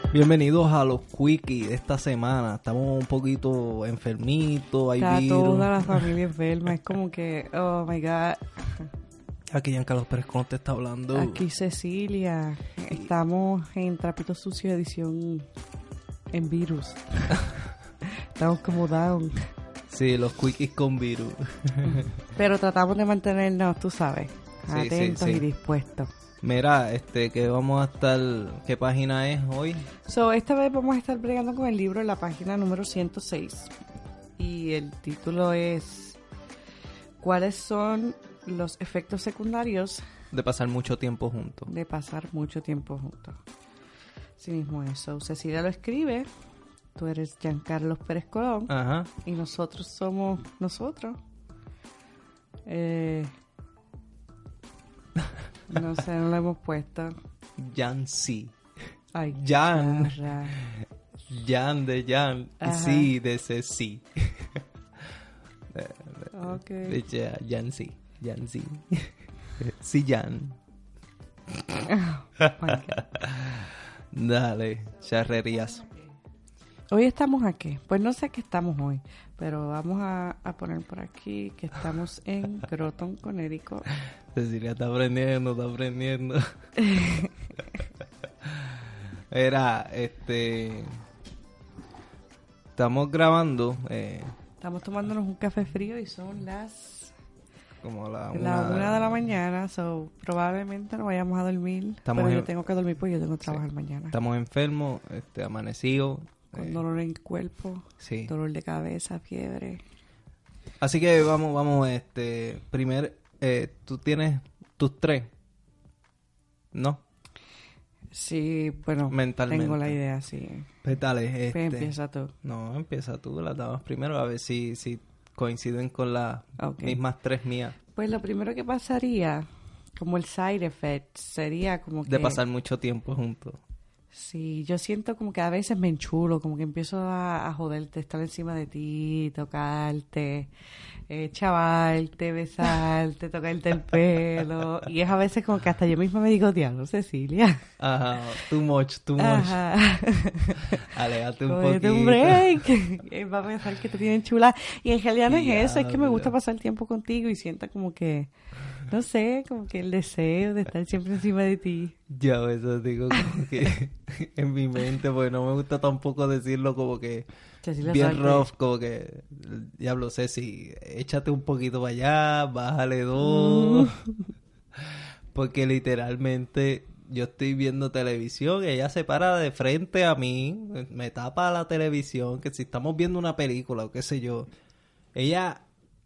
Bienvenidos a los Quickies de esta semana. Estamos un poquito enfermitos, hay Está virus. toda la familia enferma, es como que, oh my God. Aquí Giancarlo Pérez Colón te está hablando. Aquí Cecilia, estamos en Trapito Sucio edición en virus. Estamos como down. Sí, los Quickies con virus. Pero tratamos de mantenernos, tú sabes, Sí, atentos sí. y dispuestos. Mira, que vamos a estar... ¿Qué página es hoy? Esta vez vamos a estar bregando con el libro en la página número 106. Y el título es ¿cuáles son los efectos secundarios De pasar mucho tiempo juntos. de pasar mucho tiempo juntos? Sí mismo eso. Cecilia lo escribe. Tú eres Giancarlo Pérez Colón. Ajá. Y nosotros somos nosotros. No sé, no lo hemos puesto. Yancy. Ay, Jan. charra. Jan de Jan. Ajá. Sí, de Ceci. Ok. Yancy. Yancy. Sí, Jan. Oh my God. Dale, charrerías. Hoy estamos aquí. Pues no sé a qué estamos hoy, pero vamos a poner por aquí que estamos en Groton, Connecticut. Cecilia está aprendiendo, Era, estamos grabando Estamos tomándonos un café frío y son las como la 1 de la mañana, so probablemente no vayamos a dormir. Estamos Pero en- yo tengo que dormir porque yo tengo que trabajar mañana. Estamos enfermos, amanecidos. Con dolor en el cuerpo, Sí. dolor de cabeza, fiebre. Así que vamos, primero, tú tienes tus 3, ¿no? Sí, bueno, Mentalmente. tengo la idea, sí. Pues dale, Pues empieza tú. No, empieza tú, las damas primero, a ver si coinciden con las Ok. mismas 3 mías. Pues lo primero que pasaría, como el side effect, sería como que... De pasar mucho tiempo juntos. Sí, yo siento como que a veces me enchulo, como que empiezo a joderte, estar encima de ti, tocarte, chavarte, besarte, tocarte el pelo. Y es a veces como que hasta yo misma me digo, diablo, Cecilia. Ajá, too much. Ajá. Aléjate un Cógete poquito. un break. Él va a pensar que te tienen chula. Y en realidad no es eso, es que me Diablo. gusta pasar tiempo contigo y siento como que, no sé, como que el deseo de estar siempre encima de ti. Ya a veces digo como que en mi mente, porque no me gusta tampoco decirlo como que Cecilia bien Salte. rough, como que, diablo, Ceci, échate un poquito para allá, bájale 2. Porque literalmente yo estoy viendo televisión y ella se para de frente a mí, me tapa la televisión, que si estamos viendo una película o qué sé yo, ella,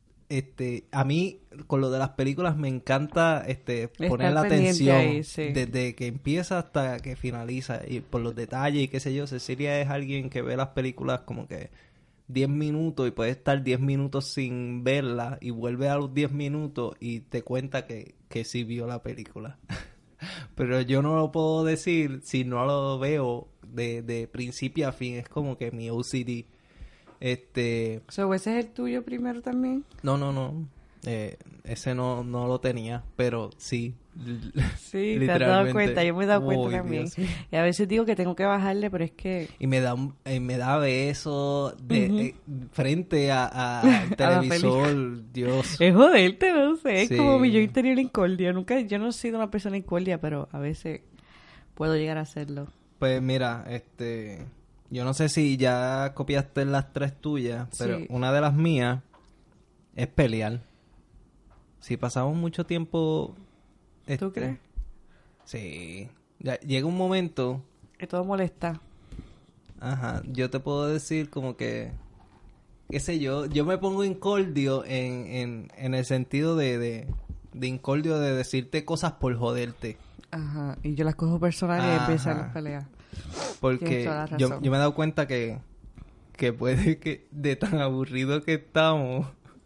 a mí con lo de las películas me encanta poner la pendiente atención ahí, sí. desde que empieza hasta que finaliza y por los detalles y qué sé yo. Cecilia es alguien que ve las películas como que 10 minutos y puede estar 10 minutos sin verla y vuelve a los 10 minutos y te cuenta que sí vio la película. Pero yo no lo puedo decir si no lo veo de principio a fin. Es como que mi OCD. So, ¿ese es el tuyo primero también? No. Ese no lo tenía, pero sí. Sí, te has dado Literalmente. cuenta, yo me he dado cuenta Uy, también. Dios. Y a veces digo que tengo que bajarle, pero es que... Y me da besos de frente al la televisor. Dios. Es joderte, no sé, Sí. es como mi yo interior incordia. Yo no he sido una persona incordia, pero a veces puedo llegar a hacerlo. Pues mira, yo no sé si ya copiaste las 3 tuyas, pero Sí. una de las mías es pelear. Si pasamos mucho tiempo... ¿Tú crees? Sí. Ya, llega un momento... Que todo molesta. Ajá, yo te puedo decir como que... Qué sé yo me pongo incordio en el sentido de incordio de decirte cosas por joderte. Ajá, y yo las cojo personal y Ajá. empiezan las peleas. Porque Tienes toda la yo razón. me he dado cuenta que puede que de tan aburrido que estamos,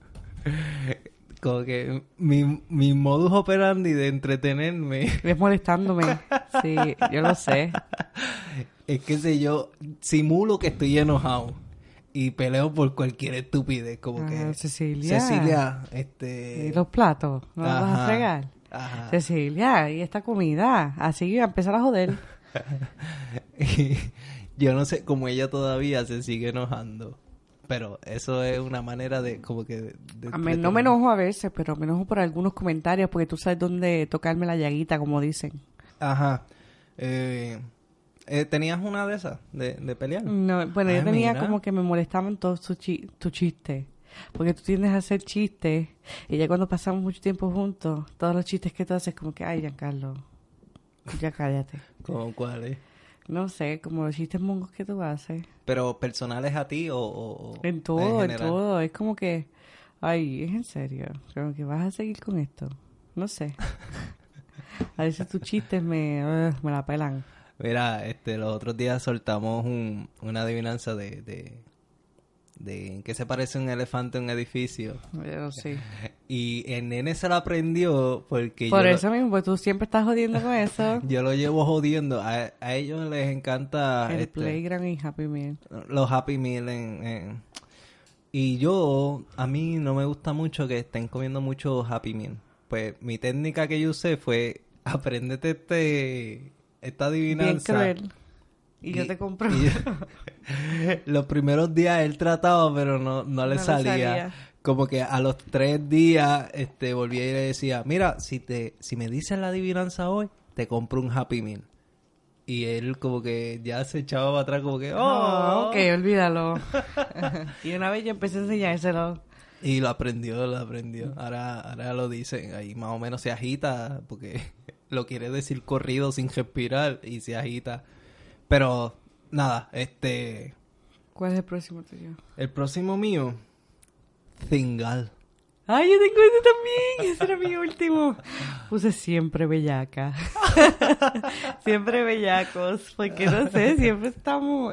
como que mi modus operandi de entretenerme Es molestándome. Sí, yo lo sé. es que sé yo, simulo que estoy enojado y peleo por cualquier estupidez, como que Cecilia. ¿Y los platos? ¿No los vas a Ajá. fregar? Ajá. Cecilia, ¿y esta comida? Así iba a empezar a joder. Y yo no sé cómo ella todavía se sigue enojando. Pero eso es una manera de como que... No me enojo a veces, pero me enojo por algunos comentarios porque tú sabes dónde tocarme la llaguita, como dicen. Ajá. ¿Tenías una de esas? ¿De pelear? No, bueno, yo tenía mira. como que me molestaban todos tus chistes. Porque tú tiendes a hacer chistes y ya cuando pasamos mucho tiempo juntos, todos los chistes que tú haces como que, ay, Giancarlo, ya cállate. ¿Cómo cuáles? No sé, como los chistes mongos que tú haces. ¿Pero personales a ti o En todo, en general? todo. Es como que, ay, es en serio. Como que vas a seguir con esto. No sé. A veces tus chistes me la pelan. Mira, los otros días soltamos una adivinanza de en qué se parece un elefante a un edificio. Pero sí. Y el nene se lo aprendió porque Por eso mismo, pues tú siempre estás jodiendo con eso. yo lo llevo jodiendo. A ellos les encanta El Playground y Happy Meal. los Happy Meal y a mí no me gusta mucho que estén comiendo mucho Happy Meal. Pues mi técnica que yo usé fue apréndete esta adivinanza. Bien cruel. Y yo te compro. Los primeros días él trataba, pero no le salía. Como que a los 3 días volvía y le decía, mira, si me dices la adivinanza hoy, te compro un Happy Meal. Y él como que ya se echaba para atrás como que, ¡oh! Ok, olvídalo. Y una vez yo empecé a enseñárselo. Y lo aprendió. Ahora lo dicen, ahí más o menos se agita, porque lo quiere decir corrido sin respirar y se agita. Pero, nada, ¿Cuál es el próximo tuyo? el próximo mío, Zingal. ¡Ay, yo tengo ese también! Ese era mi último. Puse siempre bellaca. Siempre bellacos. Porque no sé, siempre estamos,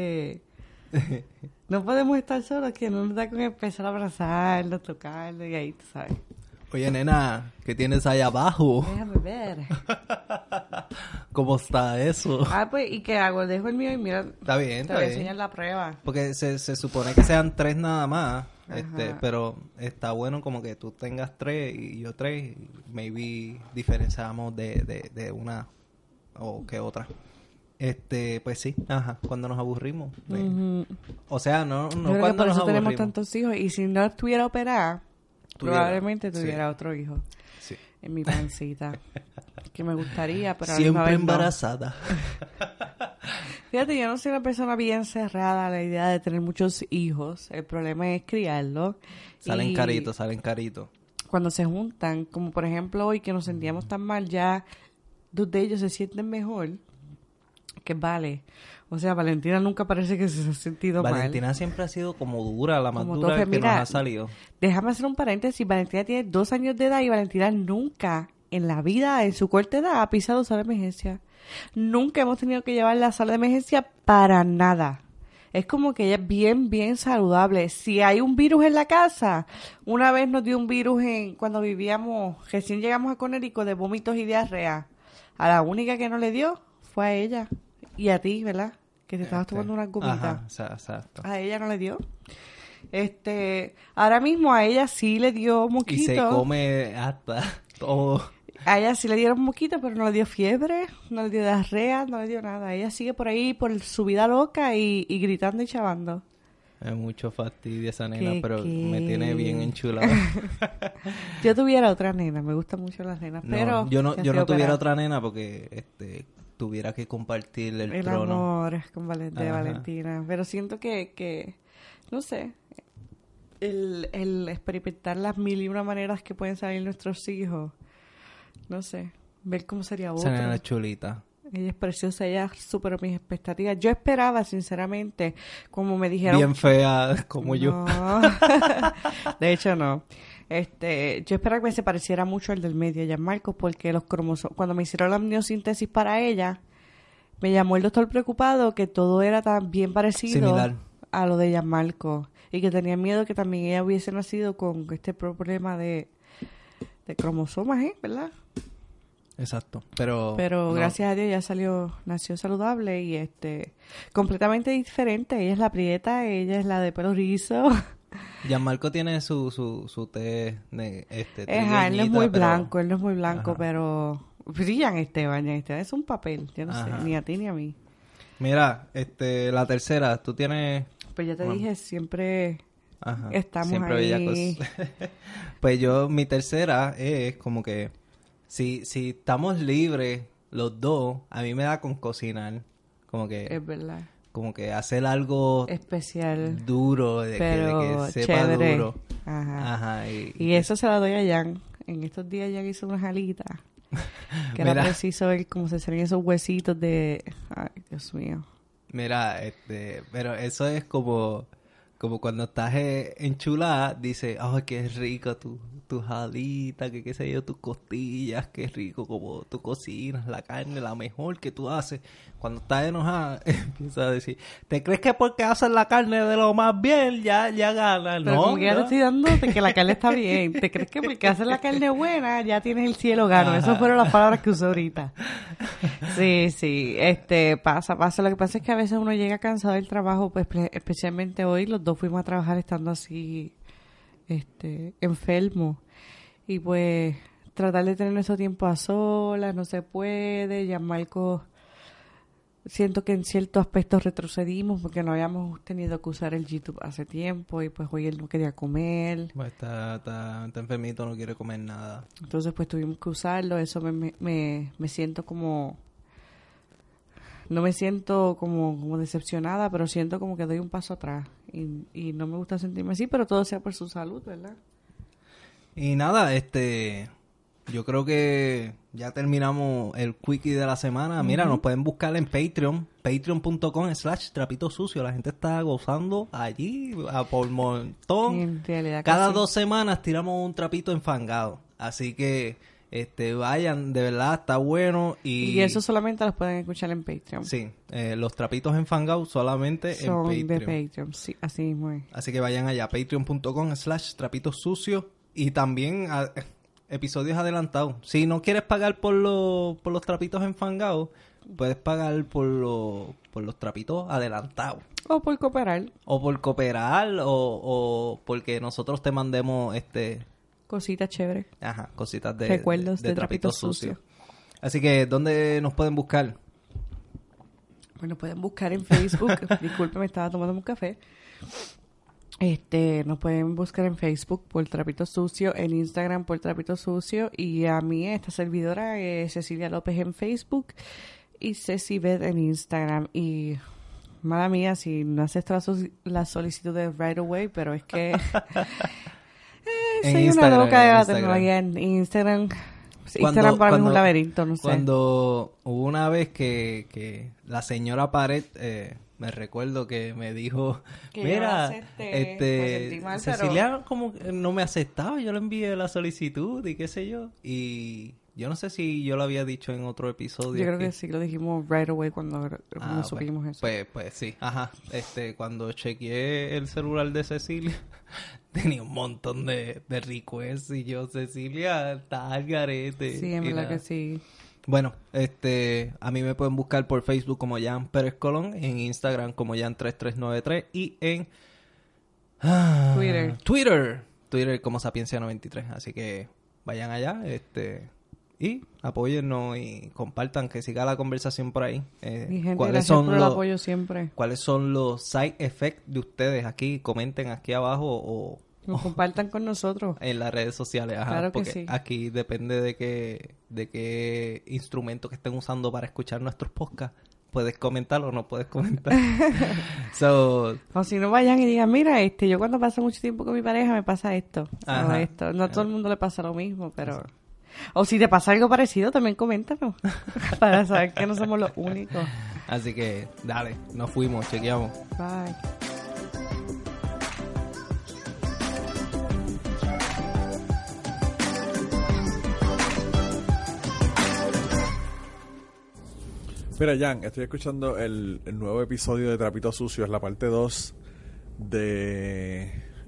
no podemos estar solos, que no nos da con empezar a abrazarlo, tocarlo y ahí, tú sabes. Oye, nena, ¿qué tienes ahí abajo? Déjame ver. ¿Cómo está eso? Pues, ¿y qué hago? Dejo el mío y mira, Está bien, te está voy a bien. enseñar la prueba. Porque se supone que sean 3 nada más, Ajá. pero está bueno como que tú tengas 3 y yo 3, maybe diferenciamos de una o que otra. Pues sí, ajá, cuando nos aburrimos. Ujú. O sea, no Yo creo que cuando por nos eso tenemos aburrimos. tantos hijos. Y si no estuviera operada, probablemente tuviera otro hijo Sí. en mi pancita. Que me gustaría, pero a la misma Siempre vez no. embarazada. Fíjate, yo no soy una persona bien cerrada a la idea de tener muchos hijos. El problema es criarlos. Salen Y caritos. cuando se juntan, como por ejemplo hoy que nos sentíamos tan mal, ya 2 de ellos se sienten mejor. Que vale. O sea, Valentina nunca parece que se ha sentido Valentina siempre ha sido como dura, la más Como dura tofe. que Mira, nos ha salido. Déjame hacer un paréntesis. Valentina tiene 2 años de edad y Valentina nunca en la vida, en su corta edad, ha pisado sala de emergencia. Nunca hemos tenido que llevarla a la sala de emergencia para nada. Es como que ella es bien, bien saludable. Si hay un virus en la casa, una vez nos dio un virus cuando vivíamos, recién llegamos a Conérico, de vómitos y diarrea. A la única que no le dio fue a ella. Y a ti, ¿verdad? Que te estabas tomando una gomita. Ajá, exacto. A ella no le dio. Ahora mismo a ella sí le dio moquito. Y se come hasta todo. A ella sí le dieron moquito, pero no le dio fiebre, no le dio diarrea, no le dio nada. Ella sigue por ahí por su vida loca y gritando y chavando. Es mucho fastidio esa nena, ¿Qué? pero me tiene bien enchulada. Yo tuviera otra nena, me gustan mucho las nenas, pero... Yo no ya tuviera estoy operada. otra nena porque tuviera que compartir el trono. Amor con de Ajá. Valentina. Pero siento que no sé, el experimentar las 1001 maneras que pueden salir nuestros hijos, no sé, ver cómo sería Esa nena otro. es chulita. Ella es preciosa, ella superó mis expectativas. Yo esperaba, sinceramente, como me dijeron... Bien fea como yo. No. De hecho, no. Yo esperaba que se pareciera mucho al del medio, Gianmarco, porque los cromosomas... Cuando me hicieron la amniosíntesis para ella, me llamó el doctor preocupado que todo era tan bien parecido Similar. a lo de Gianmarco. Y que tenía miedo que también ella hubiese nacido con este problema de cromosomas, ¿verdad? Exacto. Pero no. Gracias a Dios ya nació saludable y completamente diferente. Ella es la prieta, ella es la de pelo rizo. Gianmarco tiene su té de Él no es muy pero- blanco, Ajá. pero Sí, Jan Esteban es un papel, yo no sé, ni a ti ni a mí. Mira, la tercera, tú tienes... Pues ya te dije, siempre estamos siempre ahí. Pues mi tercera es como que si estamos libres los dos, a mí me da con cocinar, como que... Es verdad. Como que hacer algo especial, duro, de pero que sepa chévere. duro. Ajá. Y eso se lo doy a Jan. En estos días Jan hizo unas alitas. Que era preciso ver cómo se salían esos huesitos de... Ay, Dios mío. Mira, pero eso es como cuando estás enchulada, dices, ay, qué rico tus alitas, que qué sé yo, tus costillas, qué rico como tú cocinas la carne, la mejor que tú haces. Cuando estás enojada, empiezas a decir, ¿te crees que porque haces la carne de lo más bien ya ganas? Pero no, como que ya te estoy dando de que la carne está bien. ¿Te crees que porque haces la carne buena ya tienes el cielo gano? Esas fueron las palabras que usé ahorita. Sí, pasa. Lo que pasa es que a veces uno llega cansado del trabajo, pues especialmente hoy los dos fuimos a trabajar estando así, enfermos. Y pues tratar de tener nuestro tiempo a solas no se puede. Ya Marco, siento que en ciertos aspectos retrocedimos porque no habíamos tenido que usar el YouTube hace tiempo y pues hoy él no quería comer. Pues está enfermito, no quiere comer nada. Entonces pues tuvimos que usarlo. Eso me siento como... No me siento como decepcionada, pero siento como que doy un paso atrás. Y no me gusta sentirme así, pero todo sea por su salud, ¿verdad? Y nada, yo creo que ya terminamos el quickie de la semana. Mira, nos pueden buscar en Patreon, patreon.com/trapito sucio. La gente está gozando allí por montón. En realidad Cada sí. 2 semanas tiramos un trapito enfangado. Así que vayan, de verdad, está bueno. Y eso solamente los pueden escuchar en Patreon. Sí, los trapitos enfangados solamente son en Patreon. de Patreon, sí, así mismo es. Así que vayan allá, patreon.com/trapitos sucios. Y también episodios adelantados. Si no quieres pagar por los trapitos enfangados, puedes pagar por los trapitos adelantados. O por cooperar. O por cooperar, o porque nosotros te mandemos Cositas chéveres. cositas de recuerdos de trapitos trapitos sucios. Así que, ¿dónde nos pueden buscar? Bueno, pueden buscar en Facebook. Disculpe, me estaba tomando un café. Nos pueden buscar en Facebook por Trapito Sucio, en Instagram por Trapito Sucio, y a mí, esta servidora, Cecilia López en Facebook y Ceci Beth en Instagram. Y mala mía si no acepto la solicitud de Right Away, pero es que soy una loca de la tecnología en Instagram. Instagram para mí es un laberinto, no sé. Cuando hubo una vez que la señora Pared, me recuerdo que me dijo, que mira, me sentí mal, Cecilia pero... como que no me aceptaba, yo le envié la solicitud y qué sé yo, y yo no sé si yo lo había dicho en otro episodio. Yo creo que sí lo dijimos right away cuando supimos eso. Pues sí, cuando chequeé el celular de Cecilia, tenía un montón de requests y yo, Cecilia, está al garete. Sí, en verdad que sí. Bueno, a mí me pueden buscar por Facebook como Jan Pérez Colón, en Instagram como Jan3393 y en Twitter como Sapiencia93. Así que vayan allá, y apóyennos y compartan, que siga la conversación por ahí. Mi gente, gracias por el apoyo siempre. ¿Cuáles son los side effects de ustedes aquí? Comenten aquí abajo o compartan con nosotros en las redes sociales. Claro que porque sí. Aquí depende de qué instrumento que estén usando para escuchar nuestros podcasts. Puedes comentar o no puedes comentar. O si no, vayan y digan, mira, yo cuando paso mucho tiempo con mi pareja me pasa esto o esto. No a todo el mundo le pasa lo mismo, pero... Sí. O si te pasa algo parecido, también coméntanos. Para saber que no somos los únicos. Así que, dale, nos fuimos, chequeamos. Bye. Mira, Jan, estoy escuchando el nuevo episodio de Trapito Sucio, es la parte 2 de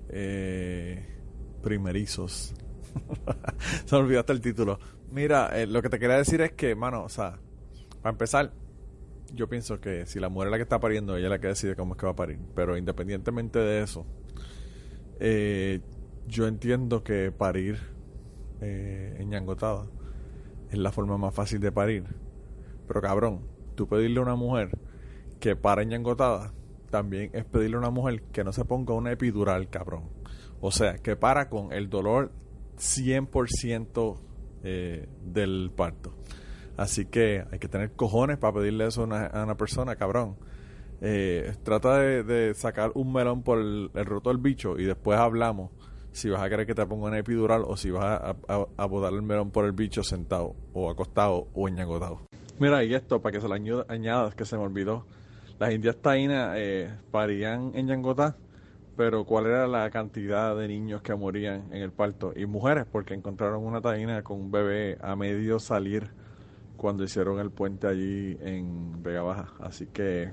Primerizos. Se me olvidó hasta el título. Mira, lo que te quería decir es que, mano, o sea, para empezar, yo pienso que si la mujer es la que está pariendo, ella es la que decide cómo es que va a parir. Pero independientemente de eso, yo entiendo que parir enñangotada es la forma más fácil de parir. Pero cabrón, tú pedirle a una mujer que pare ñangotada, también es pedirle a una mujer que no se ponga una epidural, cabrón. O sea, que para con el dolor 100% del parto. Así que hay que tener cojones para pedirle eso a una persona, cabrón. Trata de sacar un melón por el roto del bicho y después hablamos si vas a querer que te ponga una epidural o si vas a botar el melón por el bicho sentado o acostado o ñangotado. Mira, y esto para que se lo añadas, que se me olvidó. Las indias taínas parían en ñangotá, pero ¿cuál era la cantidad de niños que morían en el parto? Y mujeres, porque encontraron una taína con un bebé a medio salir cuando hicieron el puente allí en Vega Baja. Así que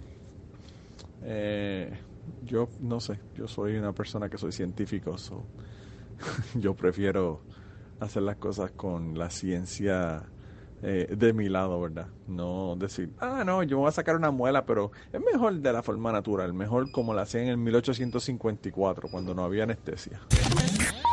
yo no sé, yo soy una persona que soy científico, yo prefiero hacer las cosas con la ciencia de mi lado, ¿verdad? No decir, no, yo me voy a sacar una muela, pero es mejor de la forma natural, mejor como la hacían en 1854, cuando no había anestesia.